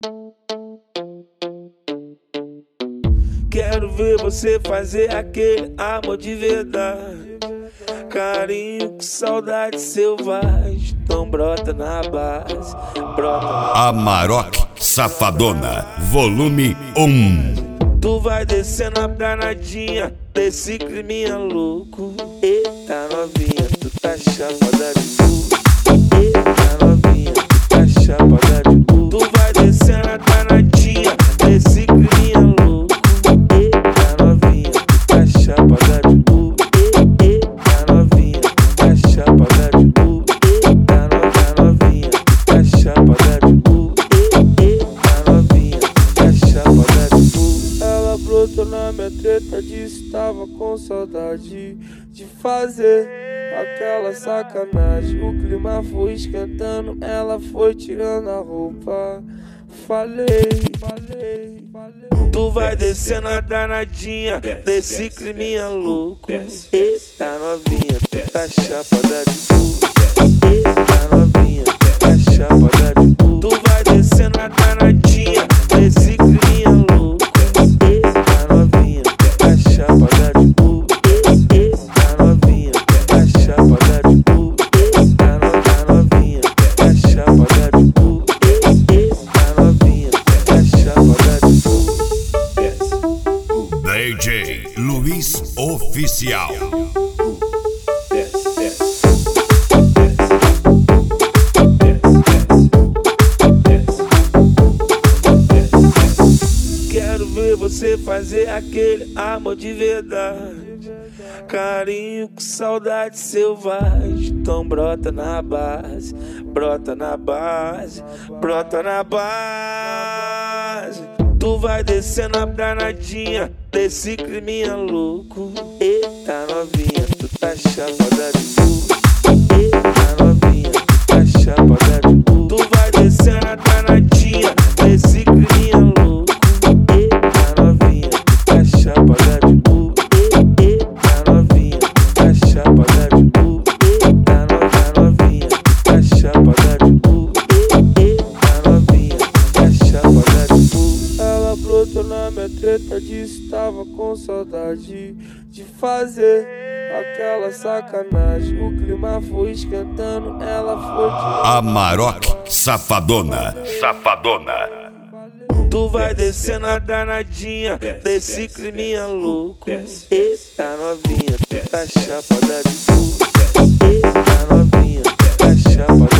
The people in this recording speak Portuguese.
Quero ver você fazer aquele amor de verdade. Carinho com saudade selvagem. Então brota na base, brota na... Amarok Safadona, volume 1. Tu vai descendo a danadinha desse climinha louco. Eita novinha, tu tá chapada de cu. Eita novinha, tu tá chapada de cu. Tu vai descendo a danadinha desse climinha louco. Eita novinha, tu tá chapada de cu. Eita novinha, tu tá chapada de cu. Eita novinha, tu tá chapada de cu. Eita novinha, tu tá chapada de cu. Ela brotou na minha treta, disse tava com saudade de fazer aquela sacanagem. O clima foi esquentando, ela foi tirando a roupa. Falei. Tu vai descendo a danadinha desse climinha louco. Eita novinha, tu tá chapada de cu. Eita novinha, tu tá chapada de cu. Tu vai descendo a danadinha desse climinha louco. Eita novinha, tu tá chapada de cu. Eita novinha, tu tá chapada de cu. Eita novinha, tu tá chapada de cu. Eita novinha, tu tá chapada de cu. DJ Luiz Oficial. Quero ver você fazer aquele amor de verdade. Carinho com saudade selvagem. Então brota na base, brota na base, brota na base. Tu vai descendo a danadinha desse climinha louco. Eita novinha, tu tá chapada de cu. Eita novinha, tu tá chapada de cu. Tu vai descendo a danadinha desse climinha louco. Eita novinha, tu tá chapada de cu. Eita novinha, tu tá chapada de cu. Eita novinha, tu tá chapada de cu. Eita novinha, tu tá chapada de cu. Ela brotou na minha treta, disse tava com saudade de fazer aquela sacanagem. O clima foi esquentando, ela foi tirando. Amarok Safadona. Tu vai descendo a danadinha desse climinha louco. Eita novinha, tu tá chapada de cu. Eita novinha, tu tá chapada